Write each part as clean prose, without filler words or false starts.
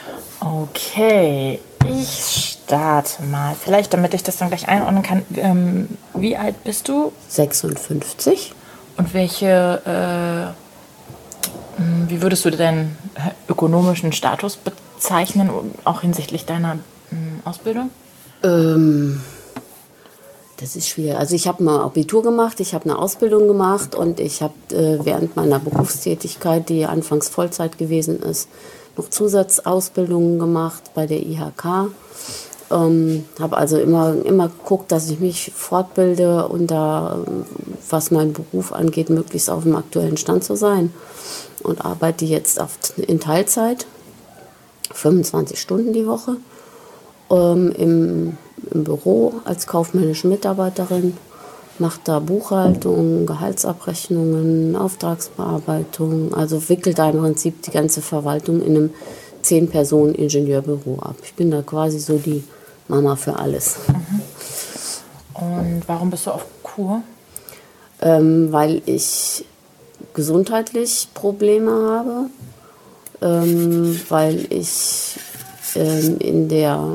Okay, ich starte mal. Vielleicht, damit ich das dann gleich einordnen kann. Wie alt bist du? 56. Und wie würdest du deinen ökonomischen Status bezeichnen, auch hinsichtlich deiner Ausbildung? Das ist schwierig. Also ich habe mal Abitur gemacht, ich habe eine Ausbildung gemacht und ich habe während meiner Berufstätigkeit, die anfangs Vollzeit gewesen ist, noch Zusatzausbildungen gemacht bei der IHK. Habe also immer geguckt, dass ich mich fortbilde und da, was meinen Beruf angeht, möglichst auf dem aktuellen Stand zu sein. Und arbeite jetzt in Teilzeit, 25 Stunden die Woche, im Büro als kaufmännische Mitarbeiterin, mache da Buchhaltung, Gehaltsabrechnungen, Auftragsbearbeitung, also wickelt da im Prinzip die ganze Verwaltung in einem 10-Personen-Ingenieurbüro ab. Ich bin da quasi so die Mama für alles. Und warum bist du auf Kur? Weil ich gesundheitlich Probleme habe, weil ich in der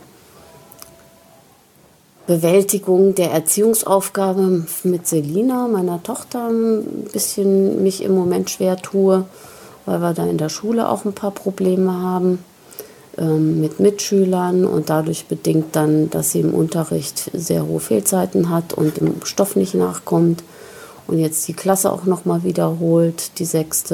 Bewältigung der Erziehungsaufgabe mit Selina, meiner Tochter, ein bisschen mich im Moment schwer tue, weil wir da in der Schule auch ein paar Probleme haben mit Mitschülern und dadurch bedingt dann, dass sie im Unterricht sehr hohe Fehlzeiten hat und im Stoff nicht nachkommt und jetzt die Klasse auch nochmal wiederholt, die 6.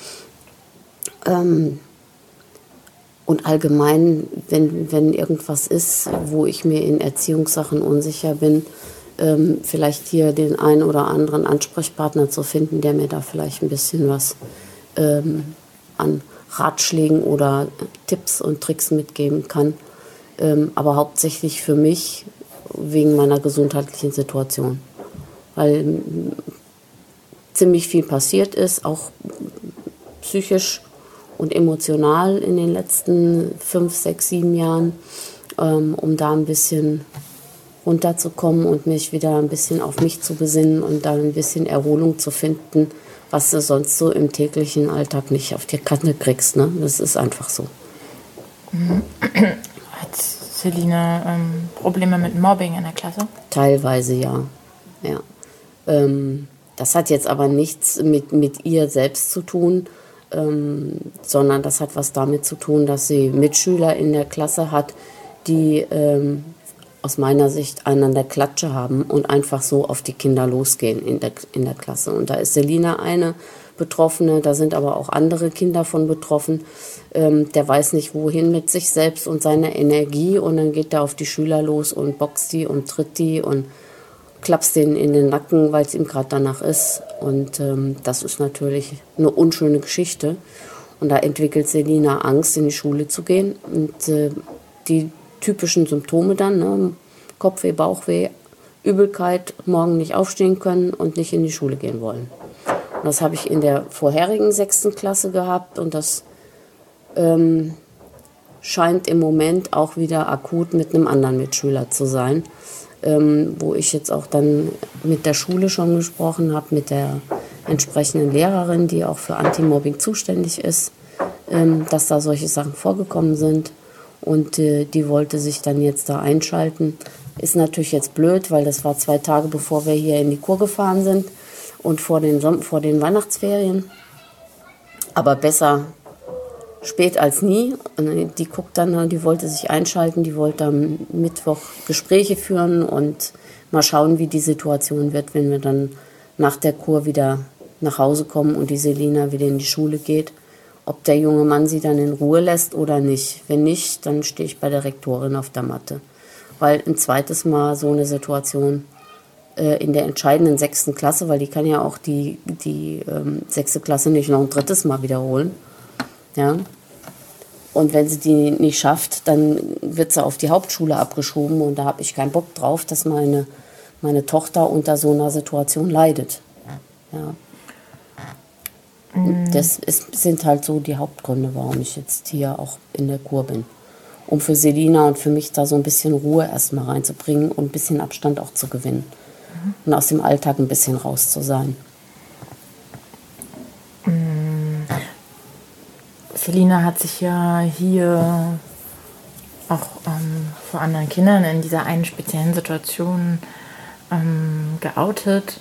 Und allgemein, wenn irgendwas ist, wo ich mir in Erziehungssachen unsicher bin, vielleicht hier den einen oder anderen Ansprechpartner zu finden, der mir da vielleicht ein bisschen was an Ratschlägen oder Tipps und Tricks mitgeben kann. Aber hauptsächlich für mich wegen meiner gesundheitlichen Situation. Weil ziemlich viel passiert ist, auch psychisch und emotional in den letzten 5, 6, 7 Jahren, um da ein bisschen runterzukommen und mich wieder ein bisschen auf mich zu besinnen und da ein bisschen Erholung zu finden, was du sonst so im täglichen Alltag nicht auf die Kante kriegst. Ne? Das ist einfach so. Hat Selina Probleme mit Mobbing in der Klasse? Teilweise ja. Das hat jetzt aber nichts mit ihr selbst zu tun, sondern das hat was damit zu tun, dass sie Mitschüler in der Klasse hat, die aus meiner Sicht einen an der Klatsche haben und einfach so auf die Kinder losgehen in der Klasse. Und da ist Selina eine Betroffene, da sind aber auch andere Kinder von betroffen. Der weiß nicht, wohin mit sich selbst und seiner Energie und dann geht er auf die Schüler los und boxt die und tritt die und klappst denen in den Nacken, weil es ihm gerade danach ist. Und das ist natürlich eine unschöne Geschichte. Und da entwickelt Selina Angst, in die Schule zu gehen. Und die typischen Symptome dann, ne? Kopfweh, Bauchweh, Übelkeit, morgen nicht aufstehen können und nicht in die Schule gehen wollen. Und das habe ich in der vorherigen 6. Klasse gehabt und das scheint im Moment auch wieder akut mit einem anderen Mitschüler zu sein. Wo ich jetzt auch dann mit der Schule schon gesprochen habe, mit der entsprechenden Lehrerin, die auch für Anti-Mobbing zuständig ist, dass da solche Sachen vorgekommen sind. Und die wollte sich dann jetzt da einschalten. Ist natürlich jetzt blöd, weil das war 2 Tage, bevor wir hier in die Kur gefahren sind und vor den Weihnachtsferien. Aber besser spät als nie. Und die guckt dann, die wollte sich einschalten, die wollte am Mittwoch Gespräche führen und mal schauen, wie die Situation wird, wenn wir dann nach der Kur wieder nach Hause kommen und die Selina wieder in die Schule geht. Ob der junge Mann sie dann in Ruhe lässt oder nicht. Wenn nicht, dann stehe ich bei der Rektorin auf der Matte. Weil ein zweites Mal so eine Situation in der entscheidenden 6. Klasse, weil die kann ja auch die 6. Klasse nicht noch ein 3. Mal wiederholen. Ja. Und wenn sie die nicht schafft, dann wird sie auf die Hauptschule abgeschoben und da habe ich keinen Bock drauf, dass meine Tochter unter so einer Situation leidet. Ja. Sind halt so die Hauptgründe, warum ich jetzt hier auch in der Kur bin. Um für Selina und für mich da so ein bisschen Ruhe erstmal reinzubringen und ein bisschen Abstand auch zu gewinnen. Und aus dem Alltag ein bisschen raus zu sein. Selina hat sich ja hier auch vor anderen Kindern in dieser einen speziellen Situation geoutet.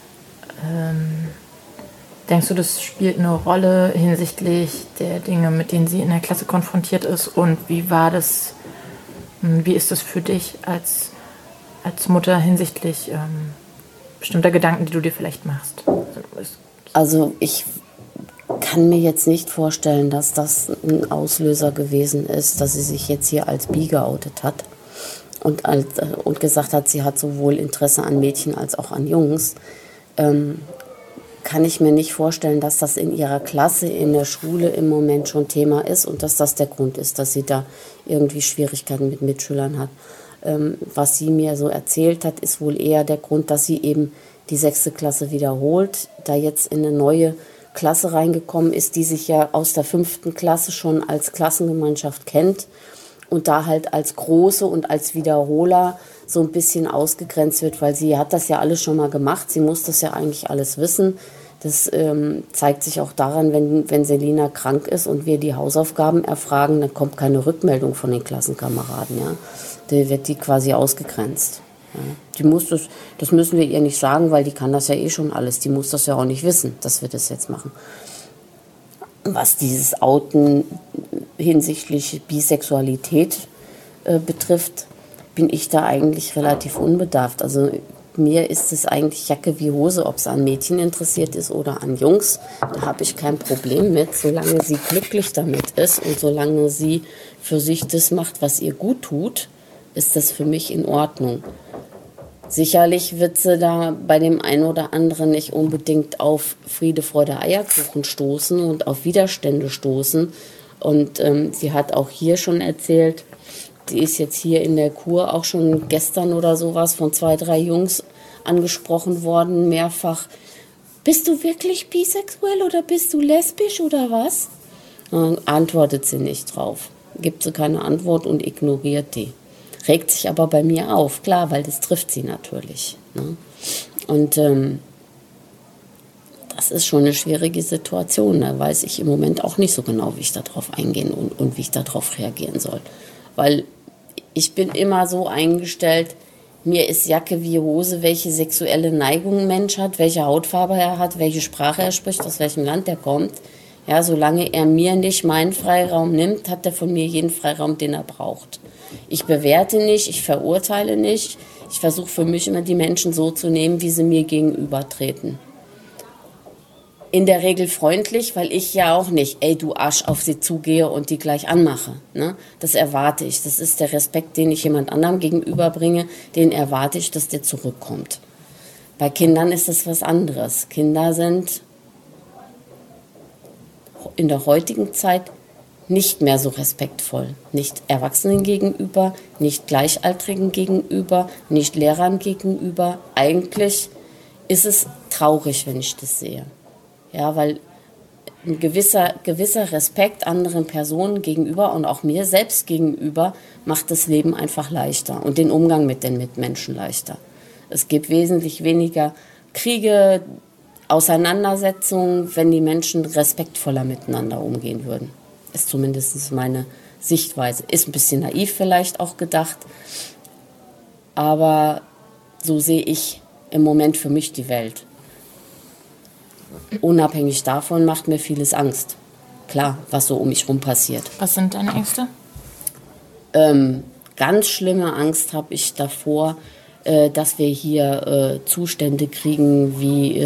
Denkst du, das spielt eine Rolle hinsichtlich der Dinge, mit denen sie in der Klasse konfrontiert ist? Und wie ist das für dich als Mutter hinsichtlich bestimmter Gedanken, die du dir vielleicht machst? Also ich kann mir jetzt nicht vorstellen, dass das ein Auslöser gewesen ist, dass sie sich jetzt hier als bi geoutet hat und gesagt hat, sie hat sowohl Interesse an Mädchen als auch an Jungs. Kann ich mir nicht vorstellen, dass das in ihrer Klasse, in der Schule im Moment schon Thema ist und dass das der Grund ist, dass sie da irgendwie Schwierigkeiten mit Mitschülern hat. Was sie mir so erzählt hat, ist wohl eher der Grund, dass sie eben die 6. Klasse wiederholt, da jetzt in eine neue Klasse reingekommen ist, die sich ja aus der 5. Klasse schon als Klassengemeinschaft kennt und da halt als Große und als Wiederholer so ein bisschen ausgegrenzt wird, weil sie hat das ja alles schon mal gemacht, sie muss das ja eigentlich alles wissen. Das zeigt sich auch daran, wenn Selina krank ist und wir die Hausaufgaben erfragen, dann kommt keine Rückmeldung von den Klassenkameraden. Ja? Da wird die quasi ausgegrenzt. Ja? Die muss das müssen wir ihr nicht sagen, weil die kann das ja eh schon alles. Die muss das ja auch nicht wissen, dass wir das jetzt machen. Was dieses Outen hinsichtlich Bisexualität betrifft, bin ich da eigentlich relativ unbedarft. Also mir ist es eigentlich Jacke wie Hose, ob sie an Mädchen interessiert ist oder an Jungs. Da habe ich kein Problem mit, solange sie glücklich damit ist und solange sie für sich das macht, was ihr gut tut, ist das für mich in Ordnung. Sicherlich wird sie da bei dem einen oder anderen nicht unbedingt auf Friede, Freude, Eierkuchen stoßen und auf Widerstände stoßen. Und sie hat auch hier schon erzählt, die ist jetzt hier in der Kur auch schon gestern oder sowas von 2, 3 Jungs angesprochen worden, mehrfach. Bist du wirklich bisexuell oder bist du lesbisch oder was? Dann antwortet sie nicht drauf. Gibt sie keine Antwort und ignoriert die. Regt sich aber bei mir auf, klar, weil das trifft sie natürlich. Ne? Und das ist schon eine schwierige Situation. Da weiß ich im Moment auch nicht so genau, wie ich darauf eingehen und wie ich darauf reagieren soll. Weil ich bin immer so eingestellt, mir ist Jacke wie Hose, welche sexuelle Neigung ein Mensch hat, welche Hautfarbe er hat, welche Sprache er spricht, aus welchem Land er kommt. Ja, solange er mir nicht meinen Freiraum nimmt, hat er von mir jeden Freiraum, den er braucht. Ich bewerte nicht, ich verurteile nicht. Ich versuche für mich immer die Menschen so zu nehmen, wie sie mir gegenübertreten. In der Regel freundlich, weil ich ja auch nicht, ey du Arsch, auf sie zugehe und die gleich anmache. Ne? Das erwarte ich. Das ist der Respekt, den ich jemand anderem gegenüberbringe, den erwarte ich, dass der zurückkommt. Bei Kindern ist das was anderes. Kinder sind in der heutigen Zeit nicht mehr so respektvoll. Nicht Erwachsenen gegenüber, nicht Gleichaltrigen gegenüber, nicht Lehrern gegenüber. Eigentlich ist es traurig, wenn ich das sehe. Ja, weil ein gewisser Respekt anderen Personen gegenüber und auch mir selbst gegenüber macht das Leben einfach leichter und den Umgang mit den Mitmenschen leichter. Es gibt wesentlich weniger Kriege, Auseinandersetzungen, wenn die Menschen respektvoller miteinander umgehen würden. Ist zumindest meine Sichtweise. Ist ein bisschen naiv vielleicht auch gedacht, aber so sehe ich im Moment für mich die Welt. Unabhängig davon macht mir vieles Angst. Klar, was so um mich rum passiert. Was sind deine Ängste? Ganz schlimme Angst habe ich davor, dass wir hier Zustände kriegen wie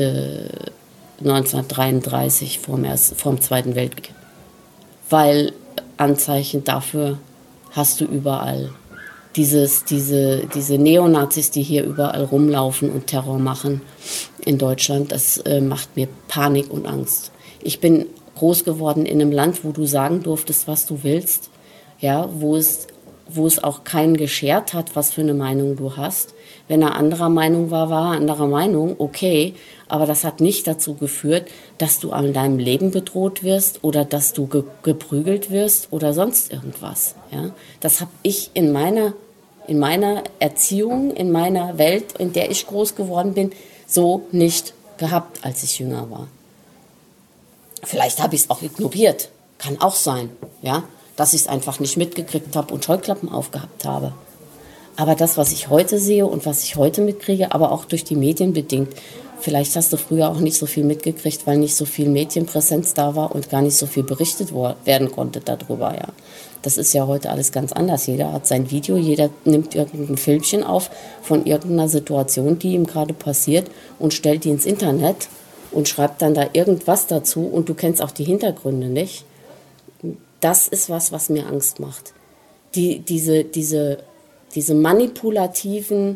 1933 vorm Zweiten Weltkrieg. Weil Anzeichen dafür hast du überall. Diese Neonazis, die hier überall rumlaufen und Terror machen in Deutschland, das macht mir Panik und Angst. Ich bin groß geworden in einem Land, wo du sagen durftest, was du willst, ja, wo es auch keinen geschert hat, was für eine Meinung du hast. Wenn er anderer Meinung war er anderer Meinung, okay, aber das hat nicht dazu geführt, dass du an deinem Leben bedroht wirst oder dass du geprügelt wirst oder sonst irgendwas. Ja? Das habe ich in meiner Erziehung, in meiner Welt, in der ich groß geworden bin, so nicht gehabt, als ich jünger war. Vielleicht habe ich es auch ignoriert, Kann auch sein, ja, dass ich es einfach nicht mitgekriegt habe und Scheuklappen aufgehabt habe. Aber das, was ich heute sehe und was ich heute mitkriege, aber auch durch die Medien bedingt, vielleicht hast du früher auch nicht so viel mitgekriegt, weil nicht so viel Medienpräsenz da war und gar nicht so viel berichtet werden konnte darüber, ja. Das ist ja heute alles ganz anders. Jeder hat sein Video, jeder nimmt irgendein Filmchen auf von irgendeiner Situation, die ihm gerade passiert und stellt die ins Internet und schreibt dann da irgendwas dazu und du kennst auch die Hintergründe nicht. Das ist was mir Angst macht. Diese manipulativen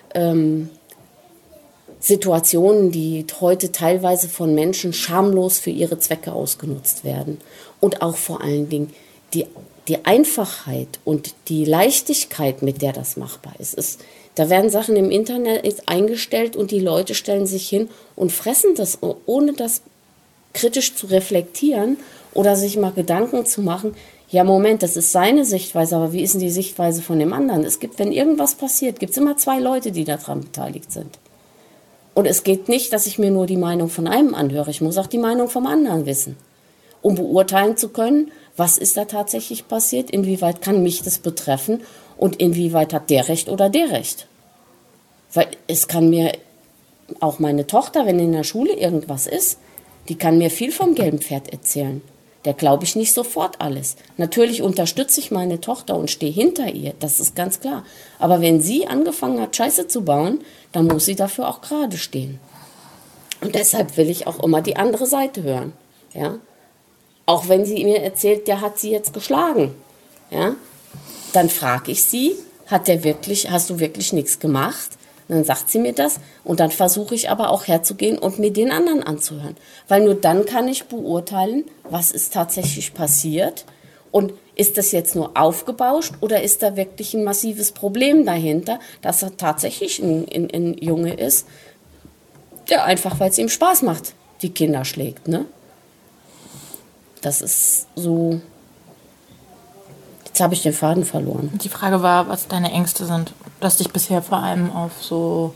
Situationen, die heute teilweise von Menschen schamlos für ihre Zwecke ausgenutzt werden. Und auch vor allen Dingen die Einfachheit und die Leichtigkeit, mit der das machbar ist. Da werden Sachen im Internet eingestellt und die Leute stellen sich hin und fressen das, ohne das kritisch zu reflektieren oder sich mal Gedanken zu machen, ja Moment, das ist seine Sichtweise, aber wie ist denn die Sichtweise von dem anderen? Wenn irgendwas passiert, gibt es immer 2 Leute, die daran beteiligt sind. Und es geht nicht, dass ich mir nur die Meinung von einem anhöre, ich muss auch die Meinung vom anderen wissen, um beurteilen zu können, was ist da tatsächlich passiert, inwieweit kann mich das betreffen und inwieweit hat der Recht oder der Recht. Weil es kann mir auch meine Tochter, wenn in der Schule irgendwas ist, die kann mir viel vom gelben Pferd erzählen. Der glaube ich nicht sofort alles. Natürlich unterstütze ich meine Tochter und stehe hinter ihr, das ist ganz klar. Aber wenn sie angefangen hat, Scheiße zu bauen, dann muss sie dafür auch gerade stehen. Und deshalb will ich auch immer die andere Seite hören. Ja? Auch wenn sie mir erzählt, der hat sie jetzt geschlagen. Ja? Dann frage ich sie, hast du wirklich nichts gemacht? Und dann sagt sie mir das und dann versuche ich aber auch herzugehen und mir den anderen anzuhören. Weil nur dann kann ich beurteilen, was ist tatsächlich passiert und ist das jetzt nur aufgebauscht oder ist da wirklich ein massives Problem dahinter, dass er tatsächlich ein Junge ist, der einfach, weil es ihm Spaß macht, die Kinder schlägt, ne? Das ist so. Jetzt habe ich den Faden verloren. Die Frage war, was deine Ängste sind. Du hast dich bisher vor allem auf so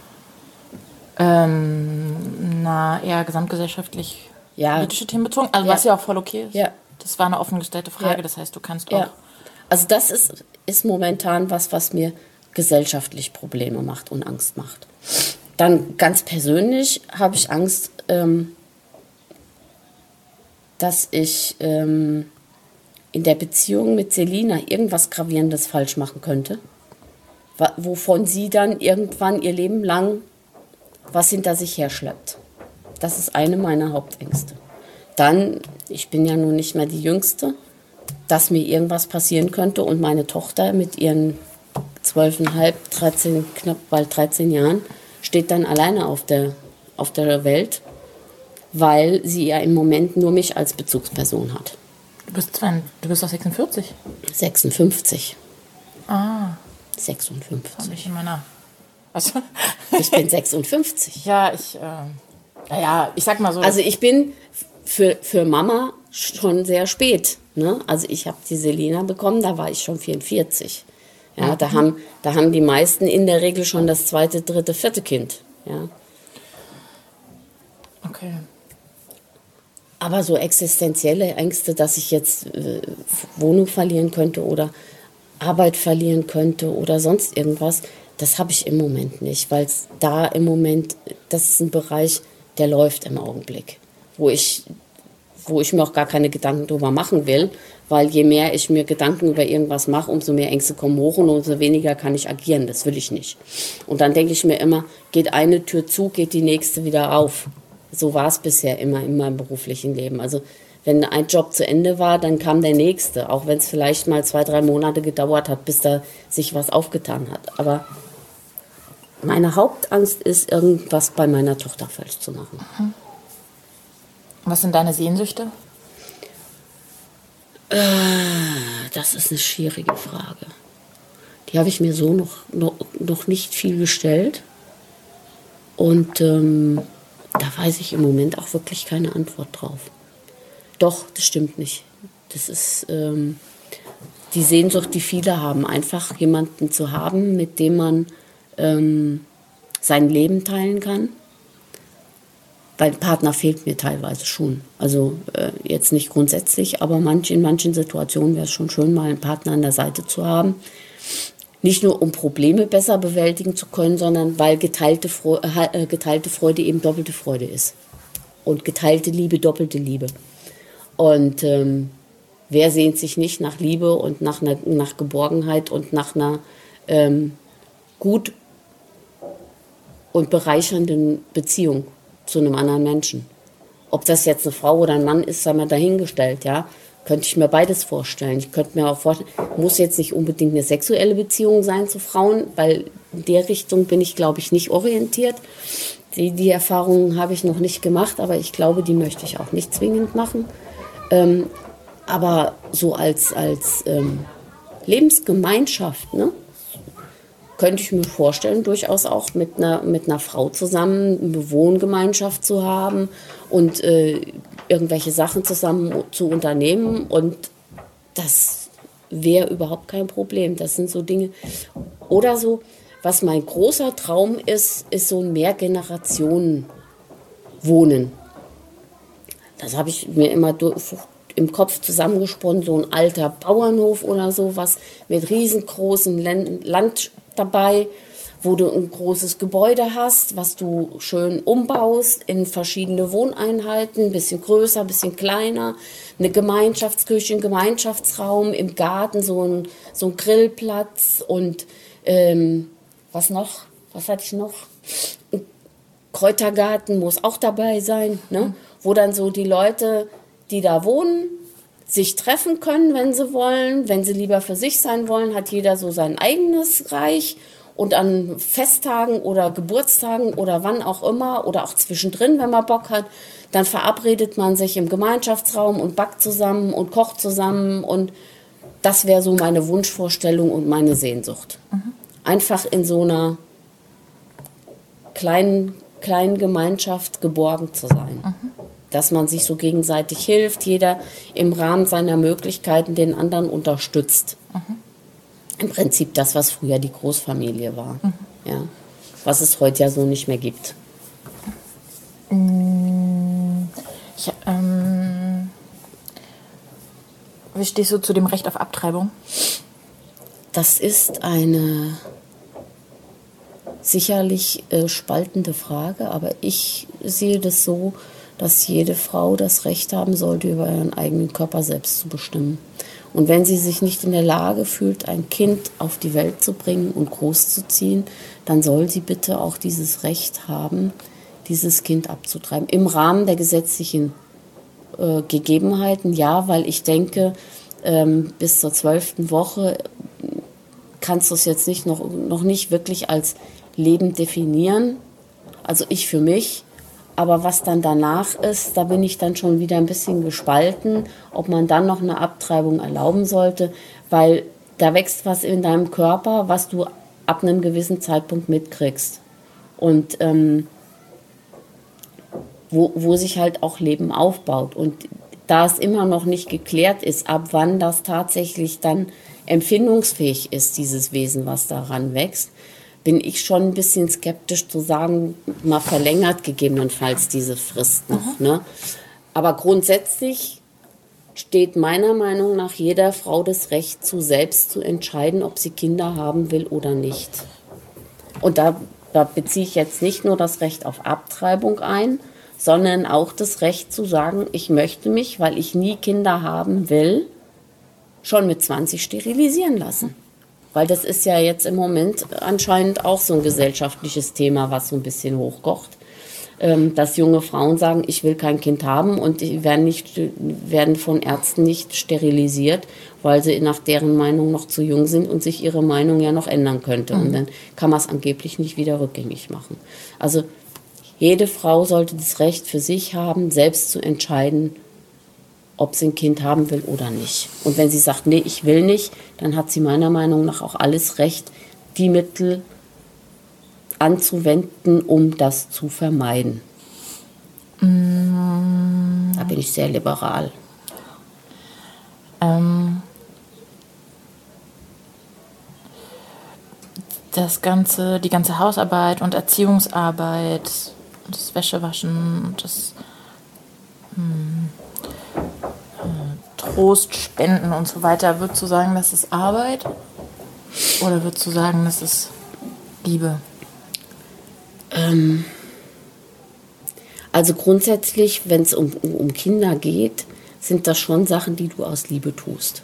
eher gesamtgesellschaftlich politische Themen bezogen. Also was ja auch voll okay ist. Ja. Das war eine offen gestellte Frage, ja. Das heißt, du kannst auch... Also das ist momentan was mir gesellschaftlich Probleme macht und Angst macht. Dann ganz persönlich habe ich Angst, dass ich in der Beziehung mit Selina irgendwas Gravierendes falsch machen könnte, wovon sie dann irgendwann ihr Leben lang was hinter sich herschleppt. Das ist eine meiner Hauptängste. Dann, ich bin ja nun nicht mehr die Jüngste, dass mir irgendwas passieren könnte und meine Tochter mit ihren 12,5, 13, knapp bald 13 Jahren steht dann alleine auf der Welt, weil sie ja im Moment nur mich als Bezugsperson hat. Du bist doch 46? 56. Ah. 56. Das habe ich in meiner... Also. Ich bin 56. Ja, ich sag mal so. Also ich bin für Mama schon sehr spät. Ne? Also ich habe die Selina bekommen, da war ich schon 44. Ja, da haben die meisten in der Regel schon das 2., 3., 4. Kind. Ja. Okay. Aber so existenzielle Ängste, dass ich jetzt Wohnung verlieren könnte oder Arbeit verlieren könnte oder sonst irgendwas, das habe ich im Moment nicht, weil da im Moment, das ist ein Bereich, der läuft im Augenblick, wo ich mir auch gar keine Gedanken drüber machen will, weil je mehr ich mir Gedanken über irgendwas mache, umso mehr Ängste kommen hoch und umso weniger kann ich agieren, das will ich nicht. Und dann denke ich mir immer, geht eine Tür zu, geht die nächste wieder auf. So war es bisher immer in meinem beruflichen Leben. Also wenn ein Job zu Ende war, dann kam der nächste, auch wenn es vielleicht mal 2, 3 Monate gedauert hat, bis da sich was aufgetan hat. Aber meine Hauptangst ist, irgendwas bei meiner Tochter falsch zu machen. Was sind deine Sehnsüchte? Das ist eine schwierige Frage. Die habe ich mir so noch nicht viel gestellt. Und da weiß ich im Moment auch wirklich keine Antwort drauf. Doch, das stimmt nicht. Das ist die Sehnsucht, die viele haben. Einfach jemanden zu haben, mit dem man sein Leben teilen kann. Weil Partner fehlt mir teilweise schon. Also jetzt nicht grundsätzlich, aber in manchen Situationen wäre es schon schön, mal einen Partner an der Seite zu haben. Nicht nur, um Probleme besser bewältigen zu können, sondern weil geteilte Freude eben doppelte Freude ist. Und geteilte Liebe, doppelte Liebe. Und wer sehnt sich nicht nach Liebe und nach Geborgenheit und nach einer gut und bereichernden Beziehung zu einem anderen Menschen? Ob das jetzt eine Frau oder ein Mann ist, sei mal dahingestellt, ja. Könnte ich mir beides vorstellen. Ich könnte mir auch vorstellen, muss jetzt nicht unbedingt eine sexuelle Beziehung sein zu Frauen, weil in der Richtung bin ich, glaube ich, nicht orientiert. Die Erfahrungen habe ich noch nicht gemacht, aber ich glaube, die möchte ich auch nicht zwingend machen. Aber so als Lebensgemeinschaft, ne, könnte ich mir vorstellen, durchaus auch mit einer Frau zusammen eine Wohngemeinschaft zu haben und irgendwelche Sachen zusammen zu unternehmen. Und das wäre überhaupt kein Problem. Das sind so Dinge. Oder so, was mein großer Traum ist so ein Mehrgenerationen-Wohnen. Das habe ich mir immer im Kopf zusammengesponnen, so ein alter Bauernhof oder sowas mit riesengroßem Land dabei, wo du ein großes Gebäude hast, was du schön umbaust in verschiedene Wohneinheiten, ein bisschen größer, ein bisschen kleiner, eine Gemeinschaftsküche, ein Gemeinschaftsraum, im Garten so ein Grillplatz und was noch? Was hatte ich noch? Ein Kräutergarten muss auch dabei sein, ne? Wo dann so die Leute, die da wohnen, sich treffen können, wenn sie wollen. Wenn sie lieber für sich sein wollen, hat jeder so sein eigenes Reich. Und an Festtagen oder Geburtstagen oder wann auch immer oder auch zwischendrin, wenn man Bock hat, dann verabredet man sich im Gemeinschaftsraum und backt zusammen und kocht zusammen. Und das wäre so meine Wunschvorstellung und meine Sehnsucht. Mhm. Einfach in so einer kleinen Gemeinschaft geborgen zu sein. Mhm. Dass man sich so gegenseitig hilft, jeder im Rahmen seiner Möglichkeiten den anderen unterstützt. Mhm. Im Prinzip das, was früher die Großfamilie war. Mhm. Ja. Was es heute ja so nicht mehr gibt. Wie stehst du zu dem Recht auf Abtreibung? Das ist eine sicherlich spaltende Frage, aber ich sehe das so, dass jede Frau das Recht haben sollte, über ihren eigenen Körper selbst zu bestimmen. Und wenn sie sich nicht in der Lage fühlt, ein Kind auf die Welt zu bringen und großzuziehen, dann soll sie bitte auch dieses Recht haben, dieses Kind abzutreiben. Im Rahmen der gesetzlichen Gegebenheiten, ja, weil ich denke, bis zur 12. Woche kannst du es jetzt noch nicht wirklich als Leben definieren. Also ich für mich. Aber was dann danach ist, da bin ich dann schon wieder ein bisschen gespalten, ob man dann noch eine Abtreibung erlauben sollte, weil da wächst was in deinem Körper, was du ab einem gewissen Zeitpunkt mitkriegst. Und wo sich halt auch Leben aufbaut. Und da es immer noch nicht geklärt ist, ab wann das tatsächlich dann empfindungsfähig ist, dieses Wesen, was daran wächst, bin ich schon ein bisschen skeptisch zu sagen, mal verlängert gegebenenfalls diese Frist noch. Ne? Aber grundsätzlich steht meiner Meinung nach jeder Frau das Recht zu, selbst zu entscheiden, ob sie Kinder haben will oder nicht. Und da beziehe ich jetzt nicht nur das Recht auf Abtreibung ein, sondern auch das Recht zu sagen, ich möchte mich, weil ich nie Kinder haben will, schon mit 20 sterilisieren lassen. Weil das ist ja jetzt im Moment anscheinend auch so ein gesellschaftliches Thema, was so ein bisschen hochkocht. Dass junge Frauen sagen, ich will kein Kind haben und die werden von Ärzten nicht sterilisiert, weil sie nach deren Meinung noch zu jung sind und sich ihre Meinung ja noch ändern könnte. Mhm. Und dann kann man es angeblich nicht wieder rückgängig machen. Also jede Frau sollte das Recht für sich haben, selbst zu entscheiden, ob sie ein Kind haben will oder nicht. Und wenn sie sagt, nee, ich will nicht, dann hat sie meiner Meinung nach auch alles Recht, die Mittel anzuwenden, um das zu vermeiden. Da bin ich sehr liberal. Die ganze Hausarbeit und Erziehungsarbeit das Wäschewaschen und das Trost spenden und so weiter, würdest du sagen, das ist Arbeit? Oder würdest du sagen, das ist Liebe? Also grundsätzlich, wenn es um Kinder geht, sind das schon Sachen, die du aus Liebe tust.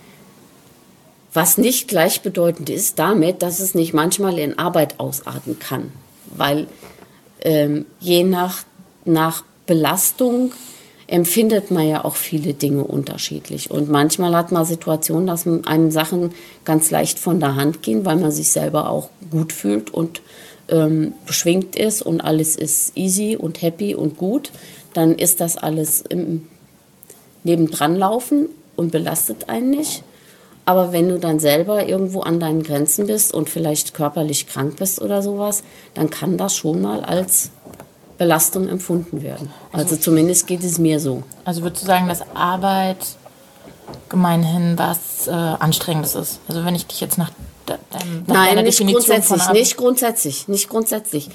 Was nicht gleichbedeutend ist damit, dass es nicht manchmal in Arbeit ausarten kann. Weil je nach Belastung empfindet man ja auch viele Dinge unterschiedlich. Und manchmal hat man Situationen, dass einem Sachen ganz leicht von der Hand gehen, weil man sich selber auch gut fühlt und beschwingt ist und alles ist easy und happy und gut. Dann ist das alles im nebendran laufen und belastet einen nicht. Aber wenn du dann selber irgendwo an deinen Grenzen bist und vielleicht körperlich krank bist oder sowas, dann kann das schon mal als Belastung empfunden werden. Also zumindest geht es mir so. Also würdest du sagen, dass Arbeit gemeinhin was Anstrengendes ist? Also wenn ich dich jetzt nach deiner Definition von Arbeit... Nicht grundsätzlich.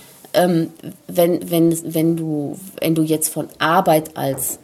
Wenn du jetzt von Arbeit als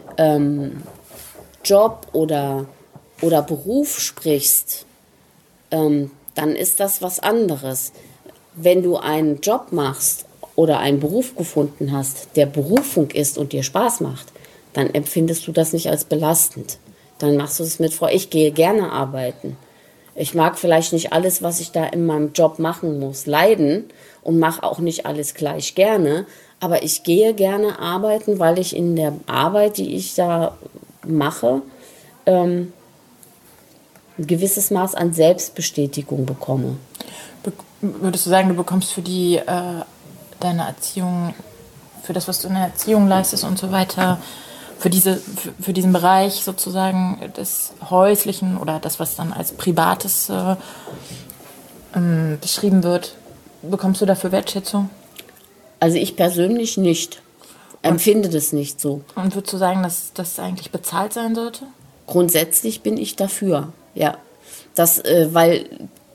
Job oder Beruf sprichst, dann ist das was anderes. Wenn du einen Job machst oder einen Beruf gefunden hast, der Berufung ist und dir Spaß macht, dann empfindest du das nicht als belastend. Dann machst du es mit Freude. Ich gehe gerne arbeiten. Ich mag vielleicht nicht alles, was ich da in meinem Job machen muss, leiden und mache auch nicht alles gleich gerne, aber ich gehe gerne arbeiten, weil ich in der Arbeit, die ich da mache, ein gewisses Maß an Selbstbestätigung bekomme. Würdest du sagen, du bekommst für deine Erziehung, für das, was du in der Erziehung leistest und so weiter, für diesen Bereich sozusagen des Häuslichen oder das, was dann als Privates beschrieben wird, bekommst du dafür Wertschätzung? Also ich persönlich nicht. Empfinde das nicht so. Und würdest du sagen, dass das eigentlich bezahlt sein sollte? Grundsätzlich bin ich dafür, ja. Weil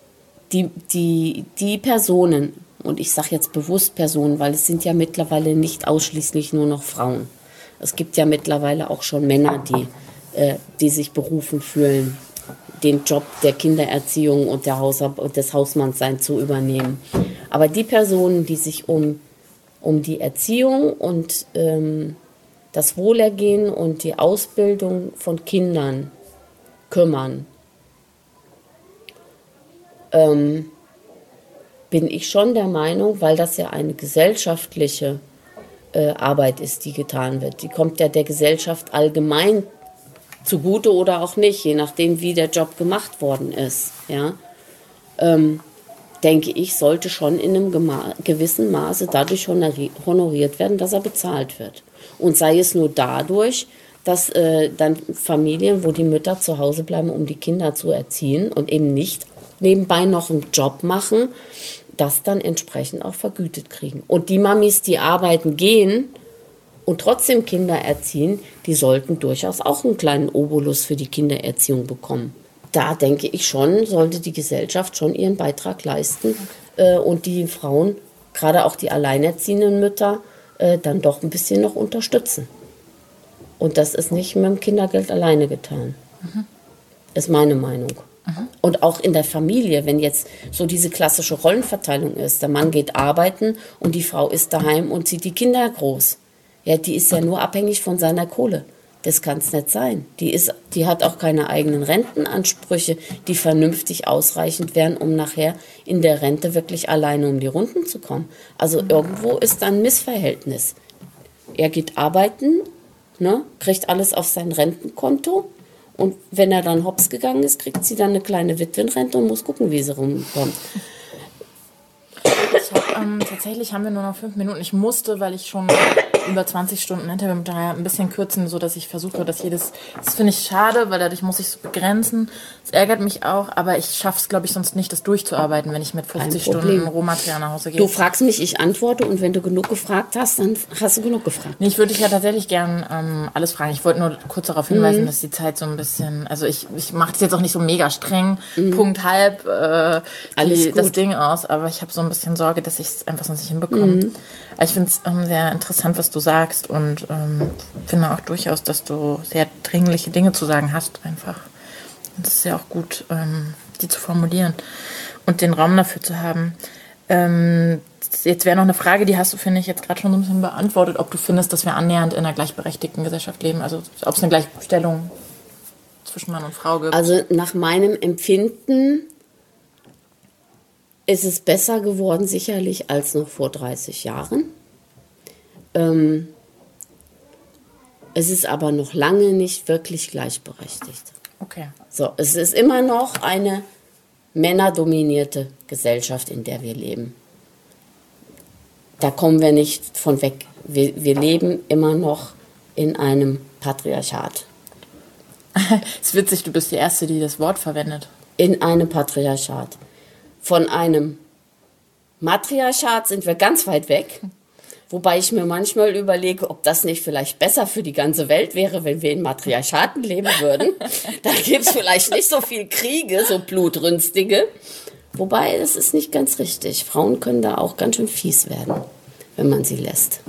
die Personen, und ich sage jetzt bewusst Personen, weil es sind ja mittlerweile nicht ausschließlich nur noch Frauen. Es gibt ja mittlerweile auch schon Männer, die sich berufen fühlen, den Job der Kindererziehung und des Hausmannsseins zu übernehmen. Aber die Personen, die sich um die Erziehung und das Wohlergehen und die Ausbildung von Kindern kümmern, bin ich schon der Meinung, weil das ja eine gesellschaftliche Arbeit ist, die getan wird. Die kommt ja der Gesellschaft allgemein zugute oder auch nicht, je nachdem, wie der Job gemacht worden ist. Ja? Denke ich, sollte schon in einem gewissen Maße dadurch honoriert werden, dass er bezahlt wird. Und sei es nur dadurch, dass dann Familien, wo die Mütter zu Hause bleiben, um die Kinder zu erziehen und eben nicht nebenbei noch einen Job machen, das dann entsprechend auch vergütet kriegen. Und die Mamis, die arbeiten gehen und trotzdem Kinder erziehen, die sollten durchaus auch einen kleinen Obolus für die Kindererziehung bekommen. Da denke ich schon, sollte die Gesellschaft schon ihren Beitrag leisten und die Frauen, gerade auch die alleinerziehenden Mütter, dann doch ein bisschen noch unterstützen. Und das ist nicht mit dem Kindergeld alleine getan. Ist meine Meinung. Und auch in der Familie, wenn jetzt so diese klassische Rollenverteilung ist, der Mann geht arbeiten und die Frau ist daheim und zieht die Kinder groß. Ja, die ist ja nur abhängig von seiner Kohle. Das kann es nicht sein. Die hat auch keine eigenen Rentenansprüche, die vernünftig ausreichend wären, um nachher in der Rente wirklich alleine um die Runden zu kommen. Also irgendwo ist da ein Missverhältnis. Er geht arbeiten, ne, kriegt alles auf sein Rentenkonto. Und wenn er dann hops gegangen ist, kriegt sie dann eine kleine Witwenrente und muss gucken, wie sie rumkommt. Tatsächlich haben wir nur noch 5 Minuten. Ich musste, weil ich schon über 20 Stunden Interview mit daher ein bisschen kürzen, so dass ich versuche, dass das finde ich schade, weil dadurch muss ich es begrenzen. Es ärgert mich auch, aber ich schaffe es, glaube ich, sonst nicht, das durchzuarbeiten, wenn ich mit 50 Stunden Rohmaterial nach Hause gehe. Du fragst mich, ich antworte und wenn du genug gefragt hast, dann hast du genug gefragt. Nee, ich würde dich ja tatsächlich gern alles fragen. Ich wollte nur kurz darauf hinweisen, dass die Zeit so ein bisschen, also ich mache das jetzt auch nicht so mega streng, Punkt halb das Ding aus, aber ich habe so ein bisschen Sorge, dass ich es einfach sonst nicht hinbekomme. Aber ich finde es sehr interessant, was du sagst und finde auch durchaus, dass du sehr dringliche Dinge zu sagen hast einfach. Und es ist ja auch gut, die zu formulieren und den Raum dafür zu haben. Jetzt wäre noch eine Frage, die hast du, finde ich, jetzt gerade schon so ein bisschen beantwortet, ob du findest, dass wir annähernd in einer gleichberechtigten Gesellschaft leben, also ob es eine Gleichstellung zwischen Mann und Frau gibt. Also nach meinem Empfinden ist es besser geworden, sicherlich, als noch vor 30 Jahren. Es ist aber noch lange nicht wirklich gleichberechtigt. Okay. So, es ist immer noch eine männerdominierte Gesellschaft, in der wir leben. Da kommen wir nicht von weg. Wir leben immer noch in einem Patriarchat. Es ist witzig, du bist die Erste, die das Wort verwendet. In einem Patriarchat. Von einem Matriarchat sind wir ganz weit weg. Wobei ich mir manchmal überlege, ob das nicht vielleicht besser für die ganze Welt wäre, wenn wir in Matriarchaten leben würden. Da gibt es vielleicht nicht so viel Kriege, so blutrünstige. Wobei, das ist nicht ganz richtig. Frauen können da auch ganz schön fies werden, wenn man sie lässt.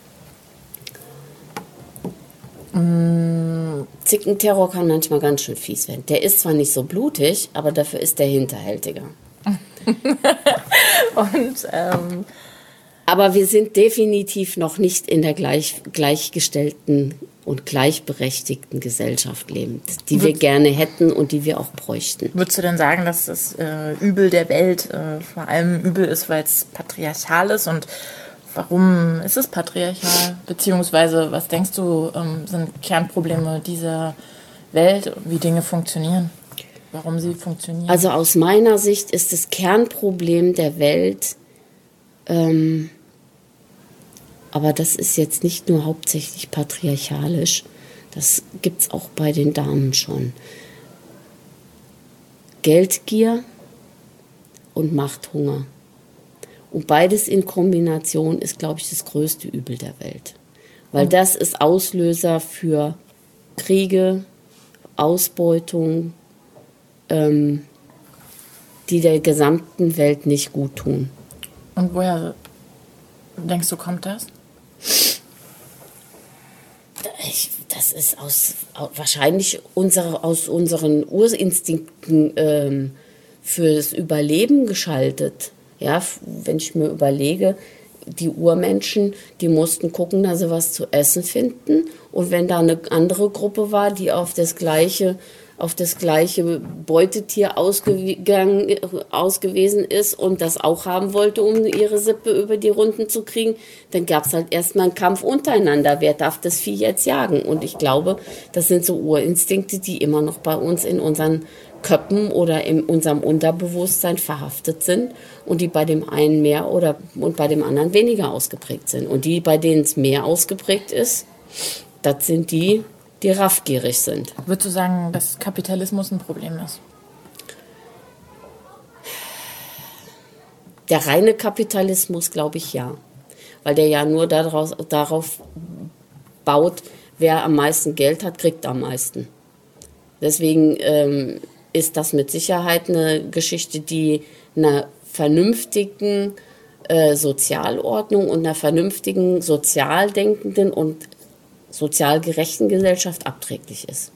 Zickenterror kann manchmal ganz schön fies werden. Der ist zwar nicht so blutig, aber dafür ist der hinterhältiger. Aber wir sind definitiv noch nicht in der gleichgestellten und gleichberechtigten Gesellschaft leben, die wir gerne hätten und die wir auch bräuchten. Würdest du denn sagen, dass das Übel der Welt vor allem übel ist, weil es patriarchal ist? Und warum ist es patriarchal? Beziehungsweise, was denkst du, sind Kernprobleme dieser Welt, wie Dinge funktionieren? Warum sie funktionieren? Also aus meiner Sicht ist das Kernproblem der Welt, aber das ist jetzt nicht nur hauptsächlich patriarchalisch, das gibt es auch bei den Damen schon. Geldgier und Machthunger. Und beides in Kombination ist, glaube ich, das größte Übel der Welt. Weil das ist Auslöser für Kriege, Ausbeutung, die der gesamten Welt nicht gut tun. Und woher denkst du, kommt das? Das ist wahrscheinlich aus unseren Urinstinkten fürs Überleben geschaltet. Ja, wenn ich mir überlege, die Urmenschen, die mussten gucken, dass sie was zu essen finden. Und wenn da eine andere Gruppe war, die auf das gleiche Beutetier ausgewiesen ist und das auch haben wollte, um ihre Sippe über die Runden zu kriegen, dann gab es halt erstmal einen Kampf untereinander. Wer darf das Vieh jetzt jagen? Und ich glaube, das sind so Urinstinkte, die immer noch bei uns in unseren Köpfen oder in unserem Unterbewusstsein verhaftet sind und die bei dem einen mehr und bei dem anderen weniger ausgeprägt sind. Und die, bei denen es mehr ausgeprägt ist, das sind die raffgierig sind. Würdest du sagen, dass Kapitalismus ein Problem ist? Der reine Kapitalismus, glaube ich, ja. Weil der ja nur darauf baut, wer am meisten Geld hat, kriegt am meisten. Deswegen ist das mit Sicherheit eine Geschichte, die einer vernünftigen Sozialordnung und einer vernünftigen, sozial denkenden und sozial gerechten Gesellschaft abträglich ist.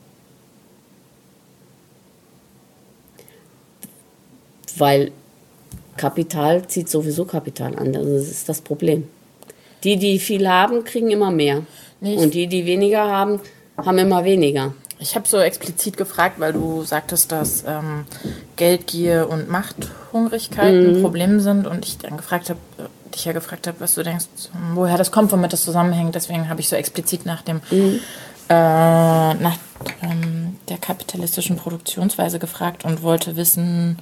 Weil Kapital zieht sowieso Kapital an, also das ist das Problem. Die viel haben, kriegen immer mehr. Und die weniger haben, haben immer weniger. Ich habe so explizit gefragt, weil du sagtest, dass Geldgier und Machthungrigkeit ein Problem sind und ich dann dich gefragt habe, was du denkst, woher das kommt, womit das zusammenhängt. Deswegen habe ich so explizit nach der kapitalistischen Produktionsweise gefragt und wollte wissen,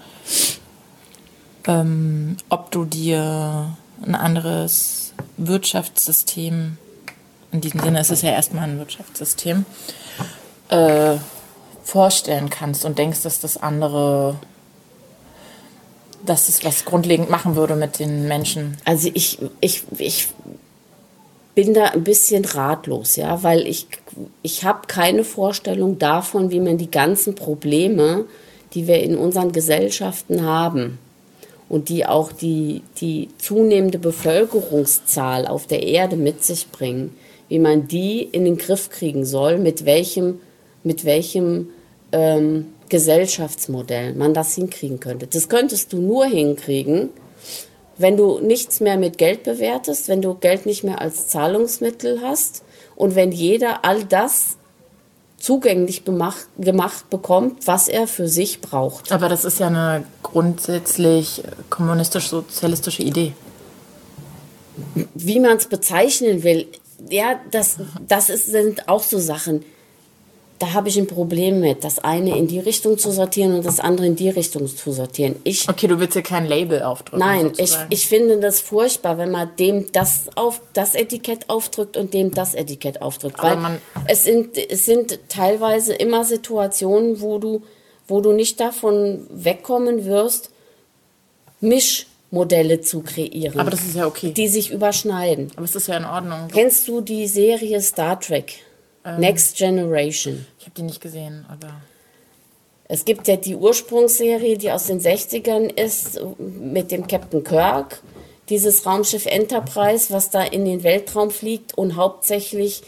ob du dir ein anderes Wirtschaftssystem in diesem Sinne ist es ja erstmal ein Wirtschaftssystem, vorstellen kannst und denkst, dass das andere, dass es was grundlegend machen würde mit den Menschen. Also ich bin da ein bisschen ratlos, ja, weil ich habe keine Vorstellung davon, wie man die ganzen Probleme, die wir in unseren Gesellschaften haben und die auch die zunehmende Bevölkerungszahl auf der Erde mit sich bringen, wie man die in den Griff kriegen soll, mit welchem Gesellschaftsmodell man das hinkriegen könnte. Das könntest du nur hinkriegen, wenn du nichts mehr mit Geld bewertest, wenn du Geld nicht mehr als Zahlungsmittel hast und wenn jeder all das zugänglich gemacht bekommt, was er für sich braucht. Aber das ist ja eine grundsätzlich kommunistisch-sozialistische Idee. Wie man es bezeichnen will, ja, sind auch so Sachen. Da habe ich ein Problem mit, das eine in die Richtung zu sortieren und das andere in die Richtung zu sortieren. Okay, du willst ja kein Label aufdrücken. Nein, ich finde das furchtbar, wenn man dem das Etikett aufdrückt und dem das Etikett aufdrückt. Weil es sind teilweise immer Situationen, wo du nicht davon wegkommen wirst, Mischmodelle zu kreieren. Aber das ist ja okay. Die sich überschneiden. Aber es ist ja in Ordnung. Kennst du die Serie Star Trek? Next Generation. Ich habe die nicht gesehen, aber... Es gibt ja die Ursprungsserie, die aus den 60ern ist, mit dem Captain Kirk, dieses Raumschiff Enterprise, was da in den Weltraum fliegt und hauptsächlich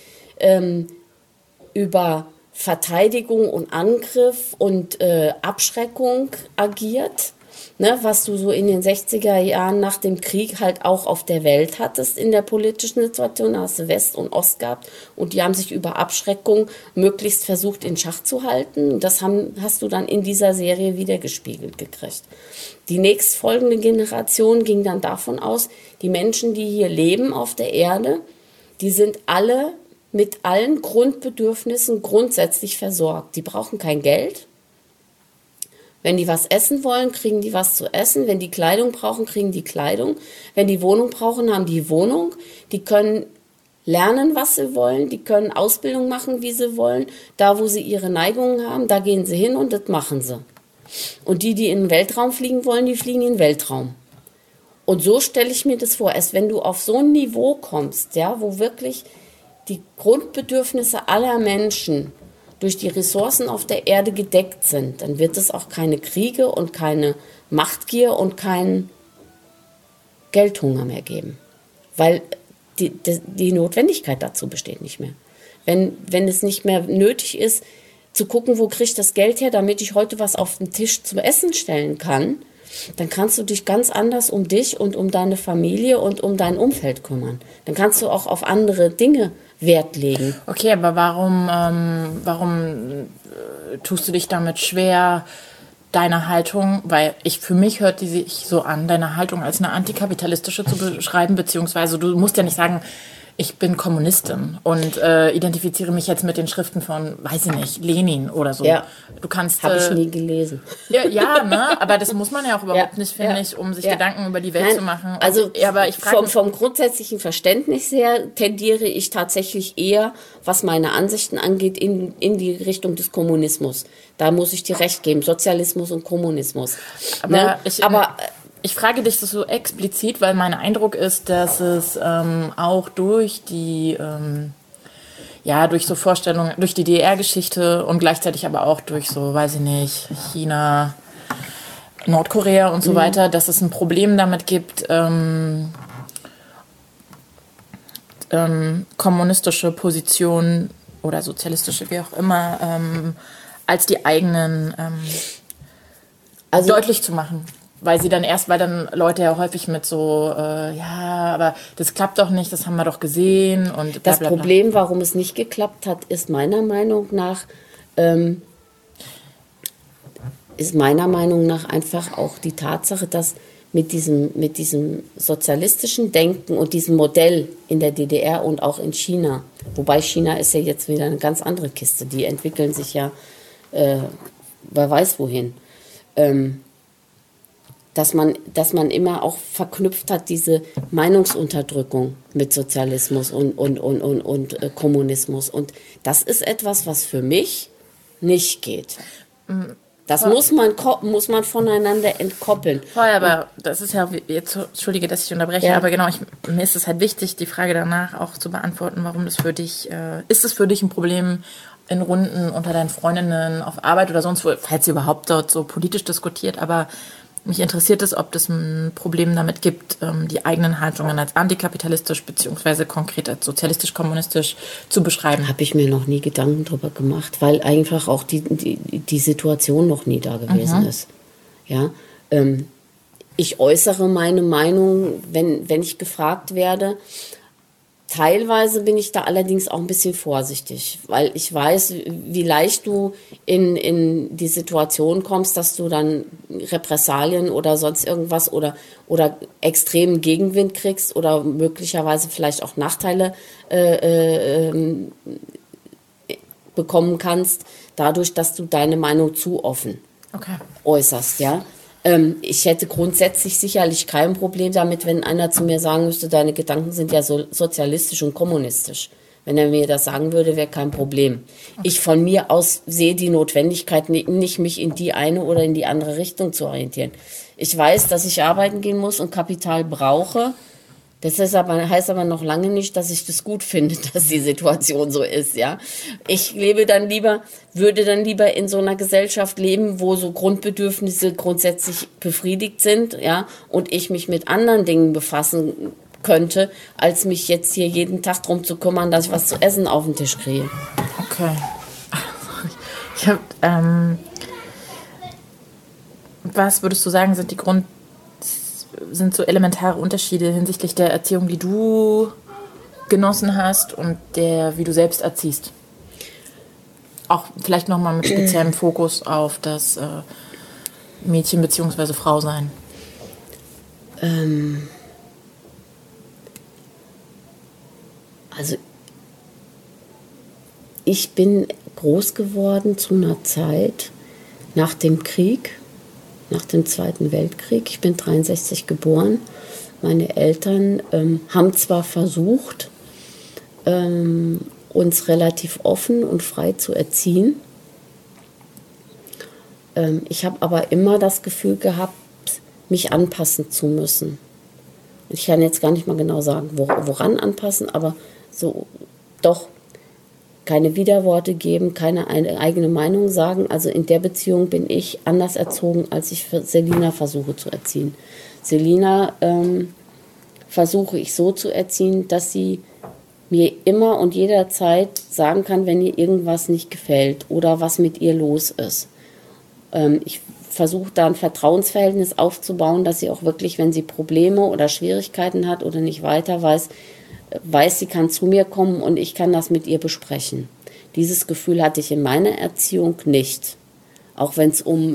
über Verteidigung und Angriff und Abschreckung agiert. Ne, was du so in den 60er Jahren nach dem Krieg halt auch auf der Welt hattest in der politischen Situation. Da hast du West und Ost gehabt und die haben sich über Abschreckung möglichst versucht in Schach zu halten. Und das hast du dann in dieser Serie wiedergespiegelt gekriegt. Die nächstfolgende Generation ging dann davon aus, die Menschen, die hier leben auf der Erde, die sind alle mit allen Grundbedürfnissen grundsätzlich versorgt. Die brauchen kein Geld. Wenn die was essen wollen, kriegen die was zu essen. Wenn die Kleidung brauchen, kriegen die Kleidung. Wenn die Wohnung brauchen, haben die Wohnung. Die können lernen, was sie wollen. Die können Ausbildung machen, wie sie wollen. Da, wo sie ihre Neigungen haben, da gehen sie hin und das machen sie. Und die in den Weltraum fliegen wollen, die fliegen in den Weltraum. Und so stelle ich mir das vor. Erst wenn du auf so ein Niveau kommst, ja, wo wirklich die Grundbedürfnisse aller Menschen durch die Ressourcen auf der Erde gedeckt sind, dann wird es auch keine Kriege und keine Machtgier und keinen Geldhunger mehr geben. Weil die Notwendigkeit dazu besteht nicht mehr. Wenn es nicht mehr nötig ist, zu gucken, wo kriege ich das Geld her, damit ich heute was auf den Tisch zum Essen stellen kann, dann kannst du dich ganz anders um dich und um deine Familie und um dein Umfeld kümmern. Dann kannst du auch auf andere Dinge Wert legen. Okay, aber warum tust du dich damit schwer, deine Haltung, weil für mich hört die sich so an, deine Haltung als eine antikapitalistische zu beschreiben, beziehungsweise du musst ja nicht sagen, ich bin Kommunistin und identifiziere mich jetzt mit den Schriften von, weiß ich nicht, Lenin oder so. Ja. Du kannst. Habe ich nie gelesen. Ja, ne? Aber das muss man ja auch überhaupt nicht, finde ich, um sich Gedanken über die Welt zu machen. Also aber ich vom grundsätzlichen Verständnis her tendiere ich tatsächlich eher, was meine Ansichten angeht, in die Richtung des Kommunismus. Da muss ich dir recht geben, Sozialismus und Kommunismus. Aber ich frage dich das so explizit, weil mein Eindruck ist, dass es auch durch durch so Vorstellungen, durch die DDR-Geschichte und gleichzeitig aber auch durch so, weiß ich nicht, China, Nordkorea und so weiter, dass es ein Problem damit gibt, kommunistische Positionen oder sozialistische, wie auch immer, als die eigenen deutlich zu machen. Weil dann Leute ja häufig mit so, aber das klappt doch nicht, das haben wir doch gesehen. Und das Problem, warum es nicht geklappt hat, ist meiner Meinung nach einfach auch die Tatsache, dass mit diesem sozialistischen Denken und diesem Modell in der DDR und auch in China, wobei China ist ja jetzt wieder eine ganz andere Kiste, die entwickeln sich ja, wer weiß wohin, dass man immer auch verknüpft hat, diese Meinungsunterdrückung mit Sozialismus und Kommunismus. Und das ist etwas, was für mich nicht geht. Das muss man voneinander entkoppeln. Voll, aber das ist ja, jetzt, entschuldige, dass ich unterbreche, Ja. aber genau, mir ist es halt wichtig, die Frage danach auch zu beantworten, warum das für dich, ist es für dich ein Problem in Runden unter deinen Freundinnen auf Arbeit oder sonst wo, falls ihr überhaupt dort so politisch diskutiert, aber mich interessiert es, ob es ein Problem damit gibt, die eigenen Haltungen als antikapitalistisch beziehungsweise konkret als sozialistisch-kommunistisch zu beschreiben. Habe ich mir noch nie Gedanken drüber gemacht, weil einfach auch die Situation noch nie da gewesen ist. Ja, ich äußere meine Meinung, wenn ich gefragt werde. Teilweise bin ich da allerdings auch ein bisschen vorsichtig, weil ich weiß, wie leicht du in die Situation kommst, dass du dann Repressalien oder sonst irgendwas oder extremen Gegenwind kriegst oder möglicherweise vielleicht auch Nachteile bekommen kannst, dadurch, dass du deine Meinung zu offen äußerst, ja. Ich hätte grundsätzlich sicherlich kein Problem damit, wenn einer zu mir sagen müsste, deine Gedanken sind ja so sozialistisch und kommunistisch. Wenn er mir das sagen würde, wäre kein Problem. Ich von mir aus sehe die Notwendigkeit nicht, mich in die eine oder in die andere Richtung zu orientieren. Ich weiß, dass ich arbeiten gehen muss und Kapital brauche. Das heißt aber noch lange nicht, dass ich das gut finde, dass die Situation so ist, ja. Ich würde dann lieber in so einer Gesellschaft leben, wo so Grundbedürfnisse grundsätzlich befriedigt sind, ja, und ich mich mit anderen Dingen befassen könnte, als mich jetzt hier jeden Tag drum zu kümmern, dass ich was zu essen auf den Tisch kriege. Okay. Was würdest du sagen, sind so elementare Unterschiede hinsichtlich der Erziehung, die du genossen hast und wie du selbst erziehst? Auch vielleicht nochmal mit speziellem Fokus auf das Mädchen- bzw. Frau-Sein. Also ich bin groß geworden zu einer Zeit nach dem Krieg, nach dem Zweiten Weltkrieg. Ich bin 1963 geboren. Meine Eltern haben zwar versucht, uns relativ offen und frei zu erziehen. Ich habe aber immer das Gefühl gehabt, mich anpassen zu müssen. Ich kann jetzt gar nicht mal genau sagen, woran anpassen, aber so doch keine Widerworte geben, keine eigene Meinung sagen. Also in der Beziehung bin ich anders erzogen, als ich Selina versuche zu erziehen. Selina versuche ich so zu erziehen, dass sie mir immer und jederzeit sagen kann, wenn ihr irgendwas nicht gefällt oder was mit ihr los ist. Ich versuche da ein Vertrauensverhältnis aufzubauen, dass sie auch wirklich, wenn sie Probleme oder Schwierigkeiten hat oder nicht weiter weiß, sie kann zu mir kommen und ich kann das mit ihr besprechen. Dieses Gefühl hatte ich in meiner Erziehung nicht. Auch wenn es um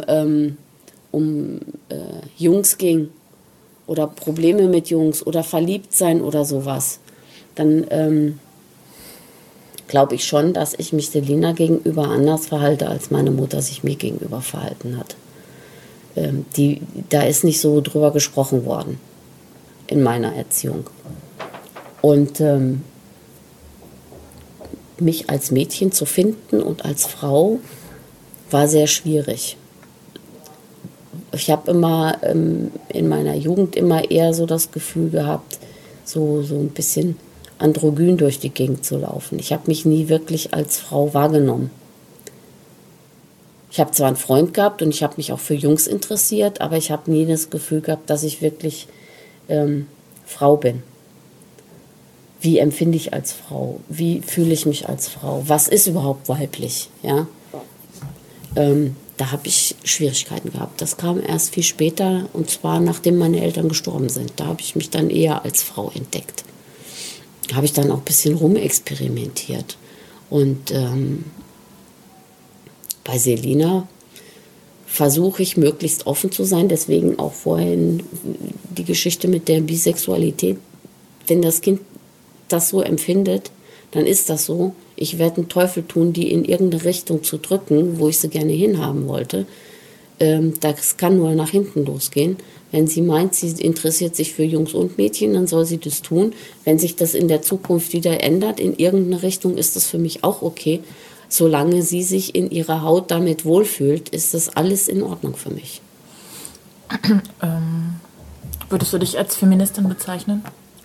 Jungs ging oder Probleme mit Jungs oder Verliebtsein oder sowas, dann glaube ich schon, dass ich mich Selina gegenüber anders verhalte, als meine Mutter sich mir gegenüber verhalten hat. Da ist nicht so drüber gesprochen worden in meiner Erziehung. Und mich als Mädchen zu finden und als Frau war sehr schwierig. Ich habe immer in meiner Jugend immer eher so das Gefühl gehabt, so ein bisschen androgyn durch die Gegend zu laufen. Ich habe mich nie wirklich als Frau wahrgenommen. Ich habe zwar einen Freund gehabt und ich habe mich auch für Jungs interessiert, aber ich habe nie das Gefühl gehabt, dass ich wirklich Frau bin. Wie empfinde ich als Frau? Wie fühle ich mich als Frau? Was ist überhaupt weiblich? Ja? Da habe ich Schwierigkeiten gehabt. Das kam erst viel später, und zwar nachdem meine Eltern gestorben sind. Da habe ich mich dann eher als Frau entdeckt. Da habe ich dann auch ein bisschen rumexperimentiert. Und bei Selina versuche ich möglichst offen zu sein. Deswegen auch vorhin die Geschichte mit der Bisexualität. Wenn das Kind das so empfindet, dann ist das so. Ich werde einen Teufel tun, die in irgendeine Richtung zu drücken, wo ich sie gerne hinhaben wollte. Das kann nur nach hinten losgehen, Wenn sie meint, sie interessiert sich für Jungs und Mädchen, dann soll sie das tun. Wenn sich das in der Zukunft wieder ändert, in irgendeine Richtung, ist das für mich auch okay. Solange sie sich in ihrer Haut damit wohlfühlt, ist das alles in Ordnung für mich. Würdest du dich als Feministin bezeichnen?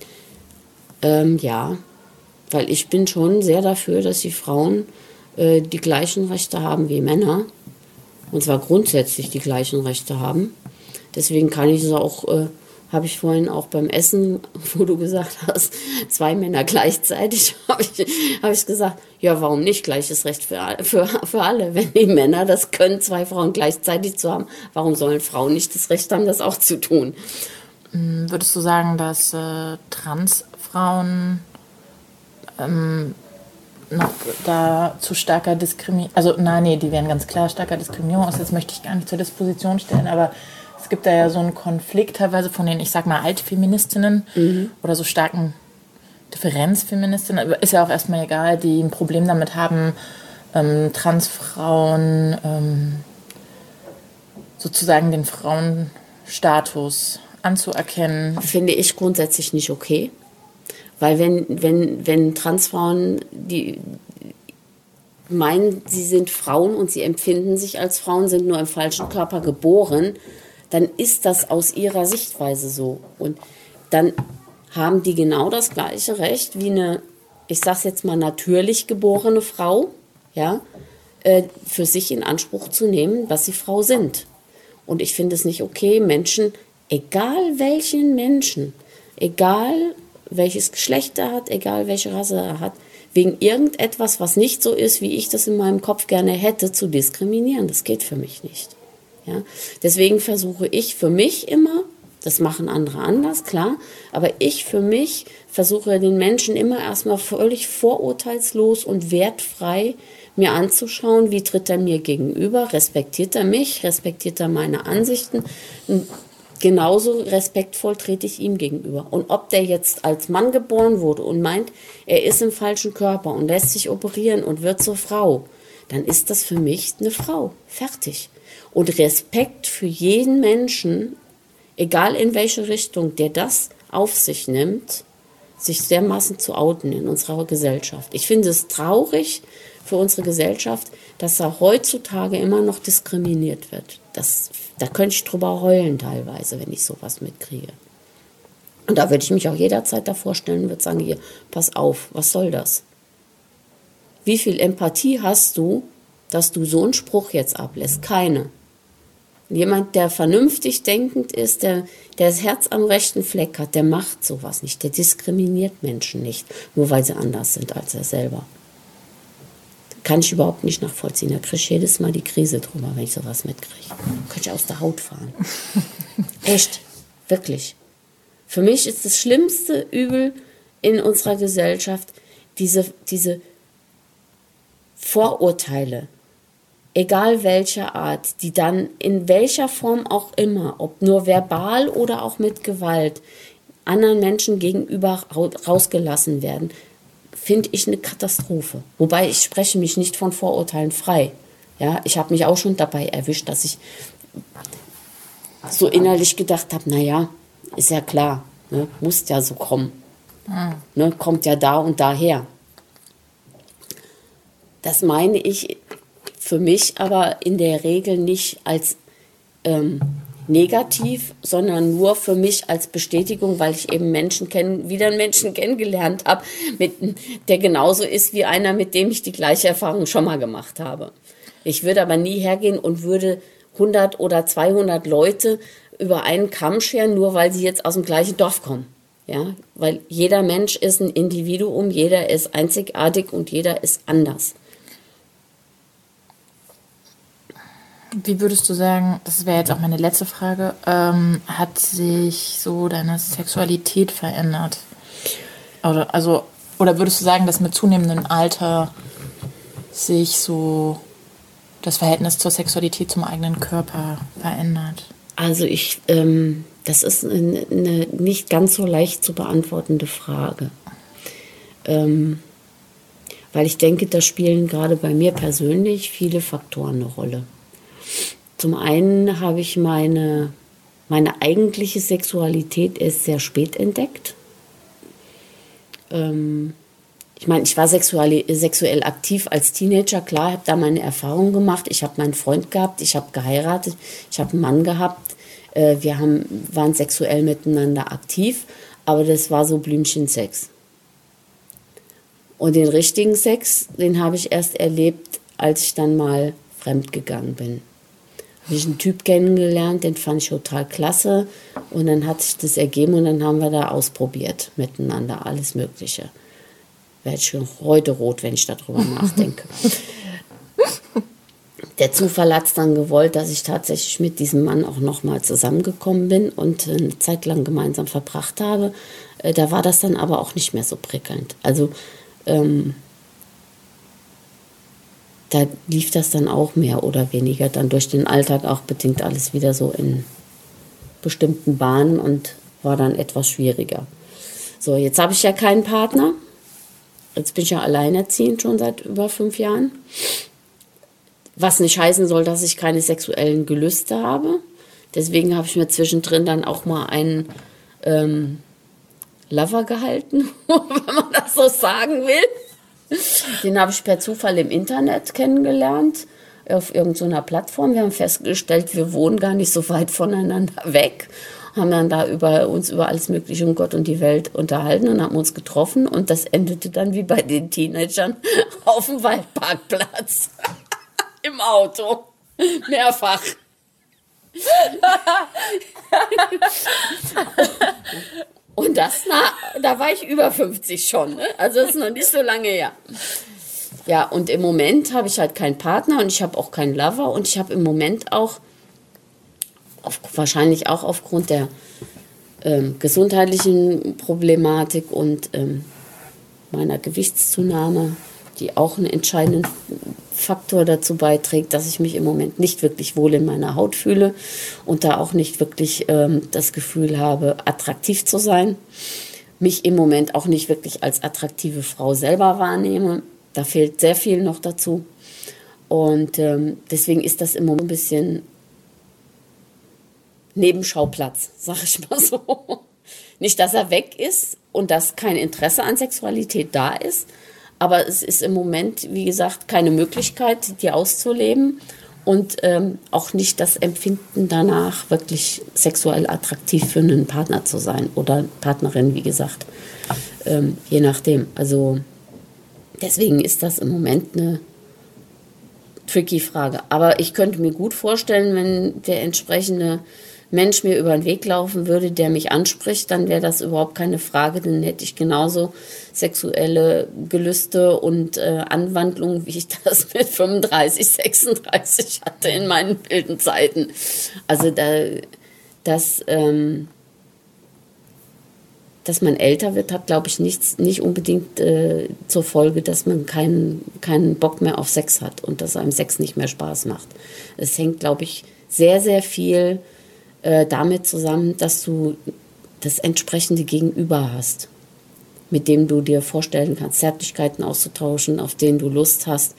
Ja, weil ich bin schon sehr dafür, dass die Frauen die gleichen Rechte haben wie Männer. Und zwar grundsätzlich die gleichen Rechte haben. Deswegen kann ich es auch, habe ich vorhin auch beim Essen, wo du gesagt hast, 2 Männer gleichzeitig, habe ich gesagt, ja, warum nicht gleiches Recht für alle? Wenn die Männer das können, 2 Frauen gleichzeitig zu haben, warum sollen Frauen nicht das Recht haben, das auch zu tun? Würdest du sagen, dass Transfrauen noch da zu starker Diskriminierung, also die werden ganz klar starker Diskriminierung aus, jetzt möchte ich gar nicht zur Disposition stellen, aber es gibt da ja so einen Konflikt teilweise von den, ich sag mal, Altfeministinnen oder so starken Differenzfeministinnen, ist ja auch erstmal egal, die ein Problem damit haben, Transfrauen sozusagen den Frauenstatus anzuerkennen. Finde ich grundsätzlich nicht okay. Weil wenn Transfrauen, die meinen, sie sind Frauen und sie empfinden sich als Frauen, sind nur im falschen Körper geboren, dann ist das aus ihrer Sichtweise so. Und dann haben die genau das gleiche Recht wie eine, ich sag's jetzt mal, natürlich geborene Frau, ja, für sich in Anspruch zu nehmen, dass sie Frau sind. Und ich finde es nicht okay, Menschen, egal welchen Menschen, egal welches Geschlecht er hat, egal welche Rasse er hat, wegen irgendetwas, was nicht so ist, wie ich das in meinem Kopf gerne hätte, zu diskriminieren. Das geht für mich nicht. Ja? Deswegen versuche ich für mich immer, das machen andere anders, klar, aber ich für mich versuche den Menschen immer erstmal völlig vorurteilslos und wertfrei mir anzuschauen, wie tritt er mir gegenüber, respektiert er mich, respektiert er meine Ansichten. Genauso respektvoll trete ich ihm gegenüber. Und ob der jetzt als Mann geboren wurde und meint, er ist im falschen Körper und lässt sich operieren und wird zur Frau, dann ist das für mich eine Frau. Fertig. Und Respekt für jeden Menschen, egal in welche Richtung, der das auf sich nimmt, sich dermaßen zu outen in unserer Gesellschaft. Ich finde es traurig für unsere Gesellschaft, dass da heutzutage immer noch diskriminiert wird. Da könnte ich drüber heulen teilweise, wenn ich sowas mitkriege. Und da würde ich mich auch jederzeit davor stellen und würde sagen, hier, pass auf, was soll das? Wie viel Empathie hast du, dass du so einen Spruch jetzt ablässt? Keine. Jemand, der vernünftig denkend ist, der das Herz am rechten Fleck hat, der macht sowas nicht. Der diskriminiert Menschen nicht, nur weil sie anders sind als er selber. Kann ich überhaupt nicht nachvollziehen. Da kriege ich jedes Mal die Krise drüber, wenn ich sowas mitkriege. Könnte ich aus der Haut fahren. Echt, wirklich. Für mich ist das schlimmste Übel in unserer Gesellschaft diese Vorurteile, egal welcher Art, die dann in welcher Form auch immer, ob nur verbal oder auch mit Gewalt, anderen Menschen gegenüber rausgelassen werden, finde ich eine Katastrophe. Wobei ich spreche mich nicht von Vorurteilen frei. Ja, ich habe mich auch schon dabei erwischt, dass ich so innerlich gedacht habe, naja, ist ja klar, ne, muss ja so kommen. Ne, kommt ja da und daher. Das meine ich für mich aber in der Regel nicht als negativ, sondern nur für mich als Bestätigung, weil ich eben wieder einen Menschen kennengelernt habe, der genauso ist wie einer, mit dem ich die gleiche Erfahrung schon mal gemacht habe. Ich würde aber nie hergehen und würde 100 oder 200 Leute über einen Kamm scheren, nur weil sie jetzt aus dem gleichen Dorf kommen. Ja? Weil jeder Mensch ist ein Individuum, jeder ist einzigartig und jeder ist anders. Wie würdest du sagen, das wäre jetzt auch meine letzte Frage, hat sich so deine Sexualität verändert? Oder würdest du sagen, dass mit zunehmendem Alter sich so das Verhältnis zur Sexualität zum eigenen Körper verändert? Also das ist eine nicht ganz so leicht zu beantwortende Frage. Weil ich denke, da spielen gerade bei mir persönlich viele Faktoren eine Rolle. Zum einen habe ich meine meine eigentliche Sexualität erst sehr spät entdeckt. Ich meine, ich war sexuell aktiv als Teenager, klar, habe da meine Erfahrungen gemacht. Ich habe meinen Freund gehabt, ich habe geheiratet, ich habe einen Mann gehabt. Wir waren sexuell miteinander aktiv, aber das war so Blümchensex. Und den richtigen Sex, den habe ich erst erlebt, als ich dann mal fremd gegangen bin. Habe ich einen Typ kennengelernt, den fand ich total klasse. Und dann hat sich das ergeben und dann haben wir da ausprobiert miteinander, alles Mögliche. Werde ich schon heute rot, wenn ich darüber nachdenke. Der Zufall hat es dann gewollt, dass ich tatsächlich mit diesem Mann auch nochmal zusammengekommen bin und eine Zeit lang gemeinsam verbracht habe. Da war das dann aber auch nicht mehr so prickelnd. Also da lief das dann auch mehr oder weniger dann durch den Alltag auch bedingt alles wieder so in bestimmten Bahnen und war dann etwas schwieriger. So, jetzt habe ich ja keinen Partner. Jetzt bin ich ja alleinerziehend schon seit über 5 Jahren. Was nicht heißen soll, dass ich keine sexuellen Gelüste habe. Deswegen habe ich mir zwischendrin dann auch mal einen Lover gehalten, wenn man das so sagen will. Den habe ich per Zufall im Internet kennengelernt, auf irgendeiner Plattform. Wir haben festgestellt, wir wohnen gar nicht so weit voneinander weg. Haben dann da uns über alles Mögliche um Gott und die Welt unterhalten und haben uns getroffen. Und das endete dann wie bei den Teenagern auf dem Waldparkplatz. Im Auto. Mehrfach. Und da war ich über 50 schon. Ne? Also das ist noch nicht so lange her. Ja, und im Moment habe ich halt keinen Partner und ich habe auch keinen Lover. Und ich habe im Moment auch, wahrscheinlich auch aufgrund der gesundheitlichen Problematik und meiner Gewichtszunahme, die auch einen entscheidenden Faktor dazu beiträgt, dass ich mich im Moment nicht wirklich wohl in meiner Haut fühle und da auch nicht wirklich das Gefühl habe, attraktiv zu sein. Mich im Moment auch nicht wirklich als attraktive Frau selber wahrnehme. Da fehlt sehr viel noch dazu. Und deswegen ist das im Moment ein bisschen Nebenschauplatz, sag ich mal so. Nicht, dass er weg ist und dass kein Interesse an Sexualität da ist, aber es ist im Moment, wie gesagt, keine Möglichkeit, die auszuleben und auch nicht das Empfinden danach, wirklich sexuell attraktiv für einen Partner zu sein oder Partnerin, wie gesagt, je nachdem. Also deswegen ist das im Moment eine tricky Frage. Aber ich könnte mir gut vorstellen, wenn der entsprechende Mensch mir über den Weg laufen würde, der mich anspricht, dann wäre das überhaupt keine Frage. Dann hätte ich genauso sexuelle Gelüste und Anwandlungen, wie ich das mit 35, 36 hatte in meinen wilden Zeiten. Also dass man älter wird, hat, glaube ich, nicht unbedingt zur Folge, dass man keinen Bock mehr auf Sex hat und dass einem Sex nicht mehr Spaß macht. Es hängt, glaube ich, sehr, sehr viel damit zusammen, dass du das entsprechende Gegenüber hast, mit dem du dir vorstellen kannst, Zärtlichkeiten auszutauschen, auf denen du Lust hast.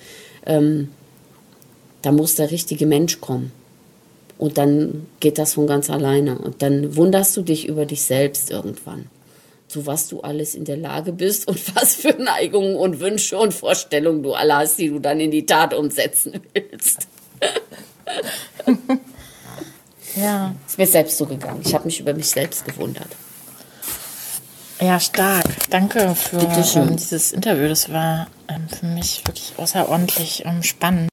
Da muss der richtige Mensch kommen. Und dann geht das von ganz alleine. Und dann wunderst du dich über dich selbst irgendwann. Zu was du alles in der Lage bist und was für Neigungen und Wünsche und Vorstellungen du alle hast, die du dann in die Tat umsetzen willst. Ja. Ist mir selbst so gegangen. Ich habe mich über mich selbst gewundert. Ja, stark. Danke für dieses Interview. Das war für mich wirklich außerordentlich spannend.